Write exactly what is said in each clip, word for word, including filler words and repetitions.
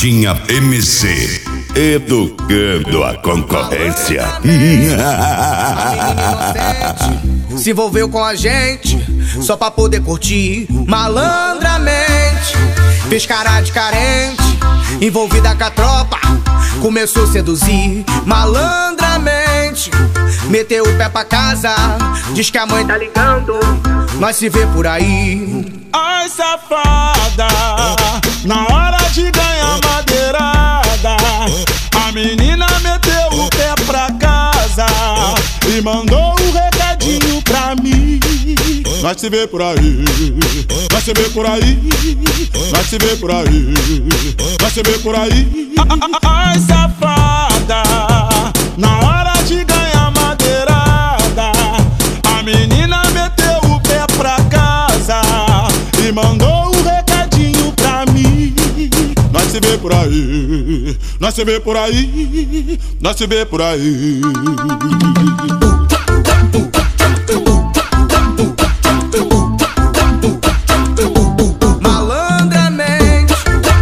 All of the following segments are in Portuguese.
Carretinha M C, educando a concorrência. Se envolveu com a gente só pra poder curtir malandramente. Fez cara de carente, envolvida com a tropa, começou a seduzir malandramente. Meteu o pé pra casa, diz que a mãe tá ligando, nós se vê por aí. Ai, safada, na hora de ganhar madeirada, a menina meteu o pé pra casa e mandou um recadinho pra mim. Nós se vê por aí, nós se vê por aí, nós se vê por aí, nós se vê por aí. Ai, safada, na hora de ganhar madeirada, a menina meteu o pé pra casa e mandou um recadinho pra mim. Nós se vê por aí, nós se vê por aí, nós se vê por aí. Malandramente.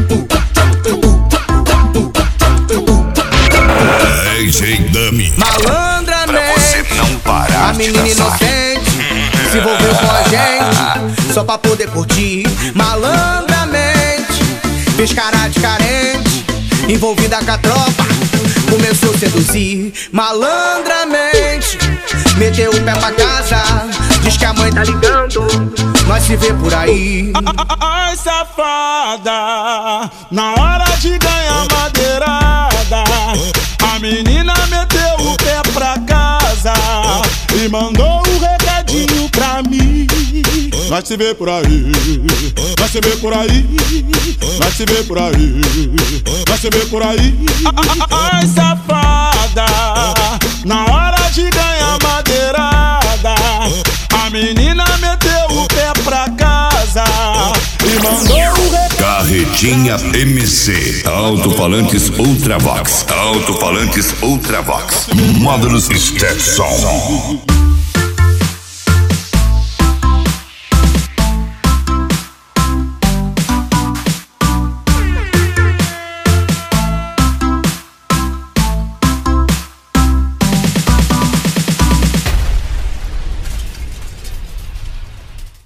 D J Dummy, Malandramente. pra você não parar A de menina dançar. inocente se envolveu com a gente só pra poder curtir malandramente. Fez cara de carente, envolvida com a tropa, começou a seduzir malandramente. Meteu o pé pra casa, diz que a mãe tá ligando, nós se vê por aí. Ai, safada, na hora de ganhar madeirada, a menina meteu o pé pra casa e mandou um recadinho pra mim. Nós se vê por aí, nós se vê por aí, nós se vê por aí, nós se vê por aí. Ai, safada, na hora de ganhar madeirada, a menina meteu o pé pra casa e mandou um recadinho. Carretinha M C, alto-falantes Ultravox, alto-falantes Ultravox, módulos Stetson.